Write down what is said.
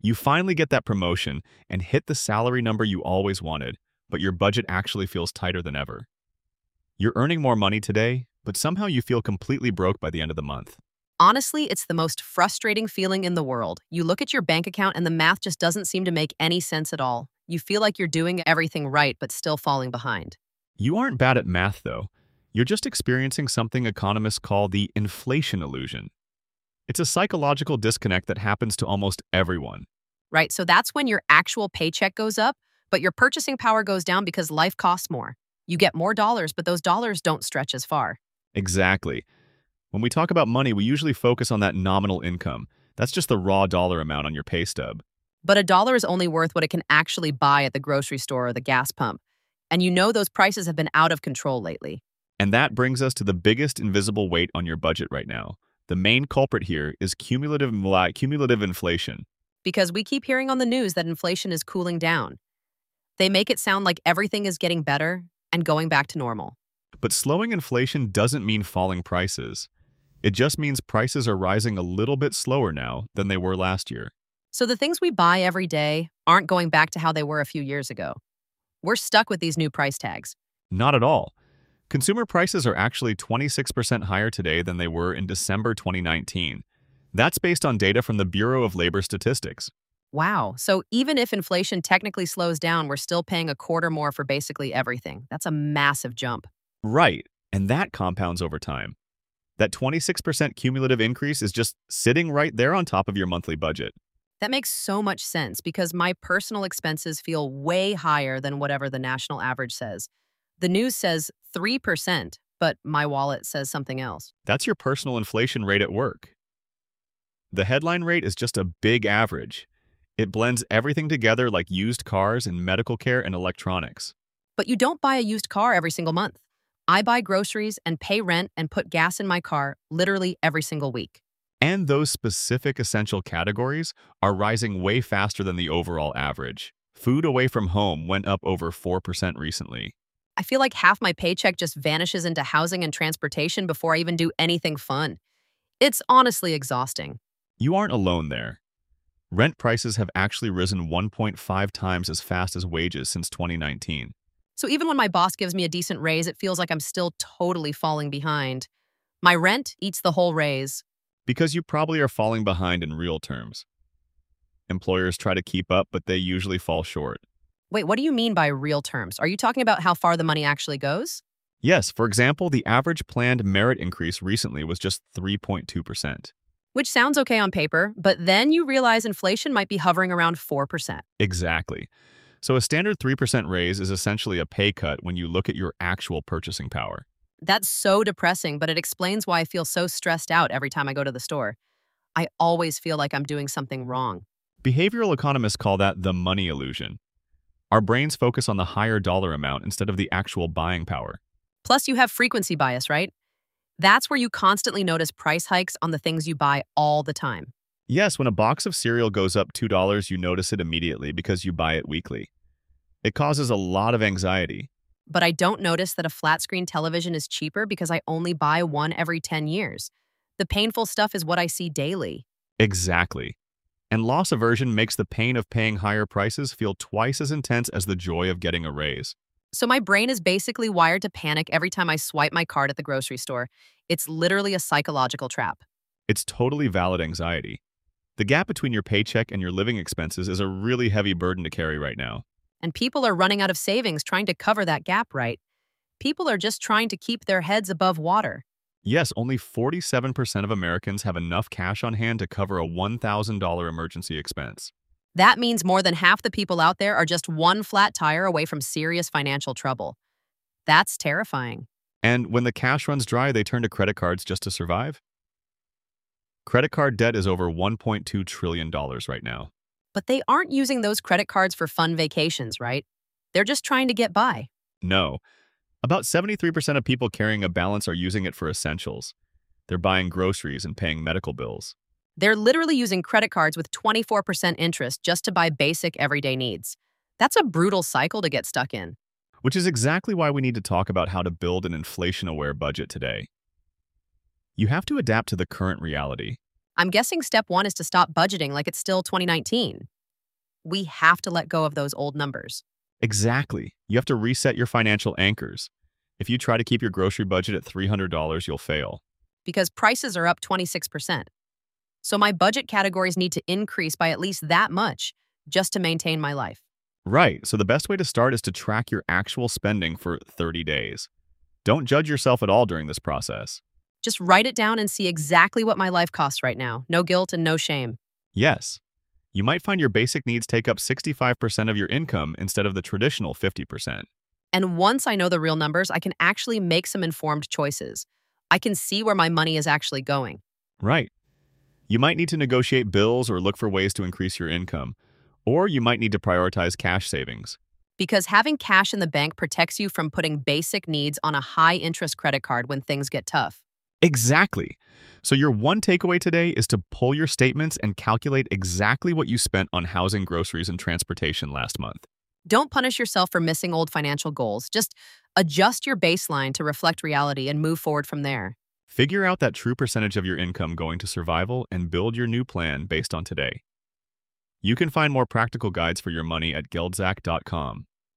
You finally get that promotion and hit the salary number you always wanted, but your budget actually feels tighter than ever. You're earning more money today, but somehow you feel completely broke by the end of the month. Honestly, it's the most frustrating feeling in the world. You look at your bank account and the math just doesn't seem to make any sense at all. You feel like you're doing everything right, but still falling behind. You aren't bad at math, though. You're just experiencing something economists call the inflation illusion. It's a psychological disconnect that happens to almost everyone. Right? So that's when your actual paycheck goes up, but your purchasing power goes down because life costs more. You get more dollars, but those dollars don't stretch as far. Exactly. When we talk about money, we usually focus on that nominal income. That's just the raw dollar amount on your pay stub. But a dollar is only worth what it can actually buy at the grocery store or the gas pump. And you know those prices have been out of control lately. And that brings us to the biggest invisible weight on your budget right now. The main culprit here is cumulative inflation. Because we keep hearing on the news that inflation is cooling down. They make it sound like everything is getting better and going back to normal. But slowing inflation doesn't mean falling prices. It just means prices are rising a little bit slower now than they were last year. So the things we buy every day aren't going back to how they were a few years ago. We're stuck with these new price tags. Not at all. Consumer prices are actually 26% higher today than they were in December 2019. That's based on data from the Bureau of Labor Statistics. Wow. So even if inflation technically slows down, we're still paying a quarter more for basically everything. That's a massive jump. Right, and that compounds over time. That 26% cumulative increase is just sitting right there on top of your monthly budget. That makes so much sense because my personal expenses feel way higher than whatever the national average says. The news says 3%, but my wallet says something else. That's your personal inflation rate at work. The headline rate is just a big average. It blends everything together like used cars and medical care and electronics. But you don't buy a used car every single month. I buy groceries and pay rent and put gas in my car literally every single week. And those specific essential categories are rising way faster than the overall average. Food away from home went up over 4% recently. I feel like half my paycheck just vanishes into housing and transportation before I even do anything fun. It's honestly exhausting. You aren't alone there. Rent prices have actually risen 1.5 times as fast as wages since 2019. So even when my boss gives me a decent raise, it feels like I'm still totally falling behind. My rent eats the whole raise. Because you probably are falling behind in real terms. Employers try to keep up, but they usually fall short. Wait, what do you mean by real terms? Are you talking about how far the money actually goes? Yes, for example, the average planned merit increase recently was just 3.2%. Which sounds okay on paper, but then you realize inflation might be hovering around 4%. Exactly. So a standard 3% raise is essentially a pay cut when you look at your actual purchasing power. That's so depressing, but it explains why I feel so stressed out every time I go to the store. I always feel like I'm doing something wrong. Behavioral economists call that the money illusion. Our brains focus on the higher dollar amount instead of the actual buying power. Plus, you have frequency bias, right? That's where you constantly notice price hikes on the things you buy all the time. Yes, when a box of cereal goes up $2, you notice it immediately because you buy it weekly. It causes a lot of anxiety. But I don't notice that a flat screen television is cheaper because I only buy one every 10 years. The painful stuff is what I see daily. Exactly. And loss aversion makes the pain of paying higher prices feel twice as intense as the joy of getting a raise. So my brain is basically wired to panic every time I swipe my card at the grocery store. It's literally a psychological trap. It's totally valid anxiety. The gap between your paycheck and your living expenses is a really heavy burden to carry right now. And people are running out of savings trying to cover that gap, right? People are just trying to keep their heads above water. Yes, only 47% of Americans have enough cash on hand to cover a $1,000 emergency expense. That means more than half the people out there are just one flat tire away from serious financial trouble. That's terrifying. And when the cash runs dry, they turn to credit cards just to survive? Credit card debt is over $1.2 trillion right now. But they aren't using those credit cards for fun vacations, right? They're just trying to get by. No. About 73% of people carrying a balance are using it for essentials. They're buying groceries and paying medical bills. They're literally using credit cards with 24% interest just to buy basic everyday needs. That's a brutal cycle to get stuck in. Which is exactly why we need to talk about how to build an inflation-aware budget today. You have to adapt to the current reality. I'm guessing step one is to stop budgeting like it's still 2019. We have to let go of those old numbers. Exactly. You have to reset your financial anchors. If you try to keep your grocery budget at $300, you'll fail. Because prices are up 26%. So my budget categories need to increase by at least that much just to maintain my life. Right, so the best way to start is to track your actual spending for 30 days. Don't judge yourself at all during this process. Just write it down and see exactly what my life costs right now. No guilt and no shame. Yes, you might find your basic needs take up 65% of your income instead of the traditional 50%. And once I know the real numbers, I can actually make some informed choices. I can see where my money is actually going. Right. You might need to negotiate bills or look for ways to increase your income, or you might need to prioritize cash savings. Because having cash in the bank protects you from putting basic needs on a high-interest credit card when things get tough. Exactly. So your one takeaway today is to pull your statements and calculate exactly what you spent on housing, groceries, and transportation last month. Don't punish yourself for missing old financial goals. Just adjust your baseline to reflect reality and move forward from there. Figure out that true percentage of your income going to survival and build your new plan based on today. You can find more practical guides for your money at geldzak.com.